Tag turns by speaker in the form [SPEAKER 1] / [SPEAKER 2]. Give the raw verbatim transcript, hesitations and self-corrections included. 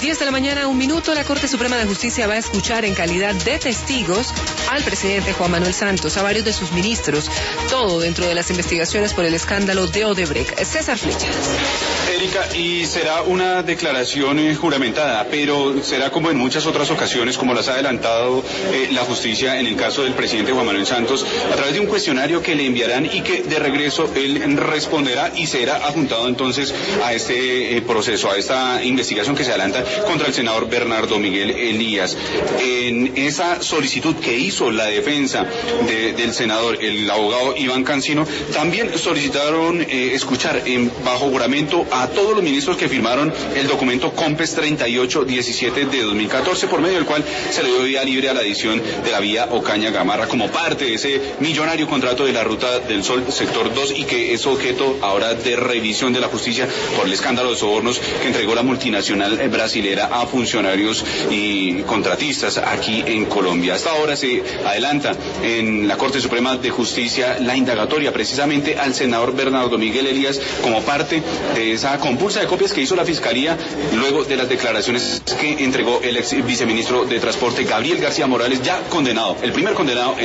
[SPEAKER 1] diez de la mañana, un minuto, la Corte Suprema de Justicia va a escuchar en calidad de testigos al presidente Juan Manuel Santos, a varios de sus ministros, todo dentro de las investigaciones por el escándalo de Odebrecht. César Flecha.
[SPEAKER 2] Erika, y será una declaración eh, juramentada, pero será como en muchas otras ocasiones, como las ha adelantado eh, la justicia en el caso del presidente Juan Manuel Santos, a través de un cuestionario que le enviarán y que de regreso él responderá y será adjuntado entonces a este eh, proceso, a esta investigación que se adelanta contra el senador Bernardo Miguel Elías. En esa solicitud que hizo la defensa de, del senador, el abogado Iván Cancino, también solicitaron eh, escuchar en bajo juramento a todos los ministros que firmaron el documento COMPES treinta y ocho diecisiete de dos mil catorce, por medio del cual se le dio vía libre a la adición de la vía Ocaña-Gamarra como parte de ese millonario contrato de la Ruta del Sol sector dos, y que es objeto ahora de revisión de la justicia por el escándalo de sobornos que entregó la multinacional brasilera a funcionarios y contratistas aquí en Colombia. Hasta ahora se adelanta en la Corte Suprema de Justicia la indagatoria precisamente al senador Bernardo Miguel Elías como parte de esa compulsa de copias que hizo la Fiscalía luego de las declaraciones que entregó el ex viceministro de Transporte Gabriel García Morales, ya condenado, el primer condenado en